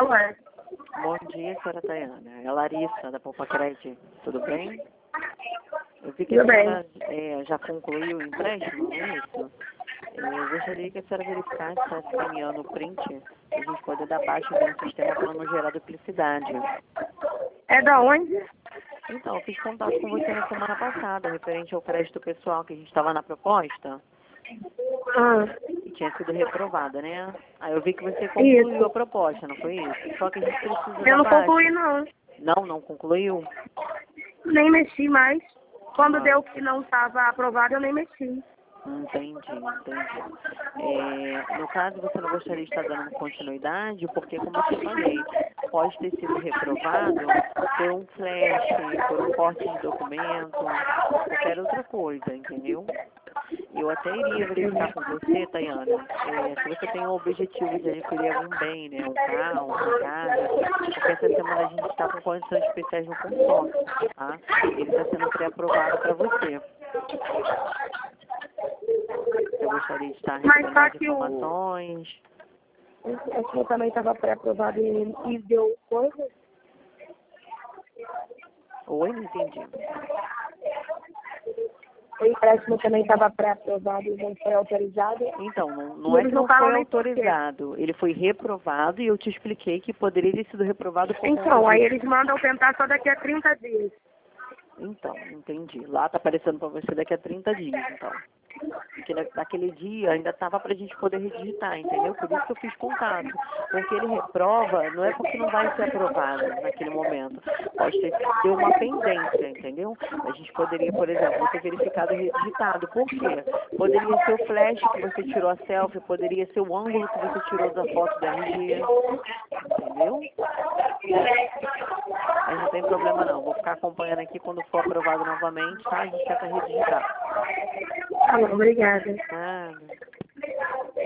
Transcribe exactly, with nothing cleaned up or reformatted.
falo é. Bom dia, senhora Tayana. É a Larissa, da Poupa Crédito. Tudo bem? Eu vi que Tudo a bem. senhora é, já concluiu o empréstimo, não é isso? É, eu gostaria que a senhora verificasse se está escaneando o print, para a gente poder dar baixa no sistema para não gerar duplicidade. É da onde? Então, eu fiz contato com você na semana passada, referente ao crédito pessoal que a gente estava na proposta. Ah, E tinha sido reprovada, né? Aí eu vi que você concluiu isso. a proposta, não foi isso? Só que a gente precisa Eu da não baixa. concluí, não. Não, não concluiu? Nem mexi mais. Quando Ah, deu que não estava aprovado, eu nem mexi. entendi, entendi. É, no caso, você não gostaria de estar dando continuidade, porque, como eu te falei, pode ter sido reprovado por um flash, por um corte de documento, qualquer outra coisa, entendeu? Eu até iria verificar com você, Tayana, é, se você tem o objetivo de adquirir algum bem, né? Um carro, uma casa, porque essa semana a gente está com condições especiais no consórcio, tá? Ele está sendo pré-aprovado para você. Você gostaria de estar Mas recebendo só mais que o... informações? Acho que eu também estava pré-aprovado e, e deu coisa. Oi, não entendi. O empréstimo também estava pré-aprovado e não foi autorizado. Então, não, E não é eles que não não falam foi nem por quê. autorizado. Ele foi reprovado e eu te expliquei que poderia ter sido reprovado por conta Então, aí de... eles mandam tentar só daqui a trinta dias. Então, entendi. Lá tá aparecendo para você daqui a trinta dias, então. Porque na- naquele dia ainda estava para a gente poder redigitar, entendeu? Por isso que eu fiz contato. Porque ele reprova, não é porque não vai ser aprovado naquele momento. Pode ter deu uma pendência, entendeu? A gente poderia, por exemplo, você verificado e redigitado. Por quê? Poderia ser o flash que você tirou a selfie, poderia ser o ângulo que você tirou da foto da R G. Entendeu? Mas não tem problema não. Vou ficar acompanhando aqui quando for aprovado novamente, tá? A gente tenta redigitar. Tá bom, obrigada. Nada.